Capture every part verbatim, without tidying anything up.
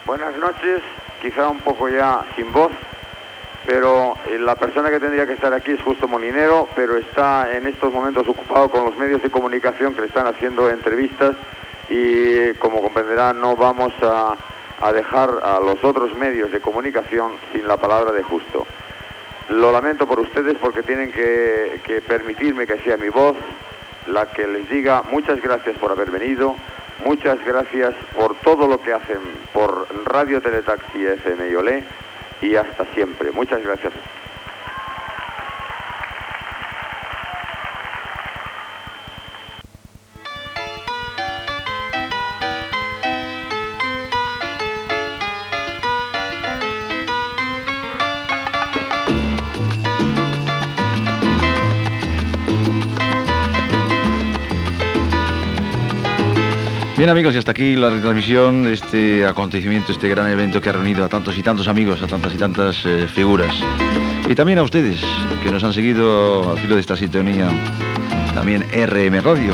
Buenas noches, quizá un poco ya sin voz, pero la persona que tendría que estar aquí es Justo Molinero, pero está en estos momentos ocupado con los medios de comunicación que le están haciendo entrevistas y, como comprenderán, no vamos a, a dejar a los otros medios de comunicación sin la palabra de Justo. Lo lamento por ustedes porque tienen que, que permitirme que sea mi voz la que les diga muchas gracias por haber venido, muchas gracias por todo lo que hacen por Radio Teletaxi F M y Olé, y hasta siempre. Muchas gracias. Bien, amigos, y hasta aquí la retransmisión de este acontecimiento, este gran evento que ha reunido a tantos y tantos amigos, a tantas y tantas eh, figuras. Y también a ustedes, que nos han seguido al filo de esta sintonía, también R M Radio.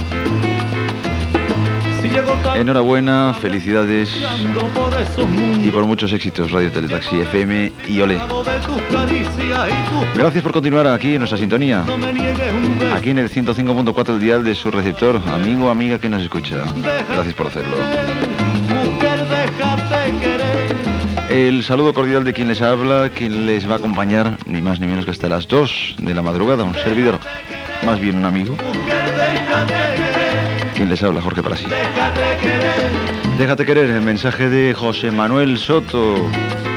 Enhorabuena, felicidades y por muchos éxitos, Radio Teletaxi F M y Olé. Gracias por continuar aquí en nuestra sintonía, aquí en el ciento cinco punto cuatro del dial de su receptor, amigo o amiga que nos escucha. Gracias por hacerlo. El saludo cordial de quien les habla, quien les va a acompañar, ni más ni menos que hasta las dos de la madrugada, un servidor, más bien un amigo. Quien les habla, Jorge Palasi. Déjate querer, el mensaje de José Manuel Soto.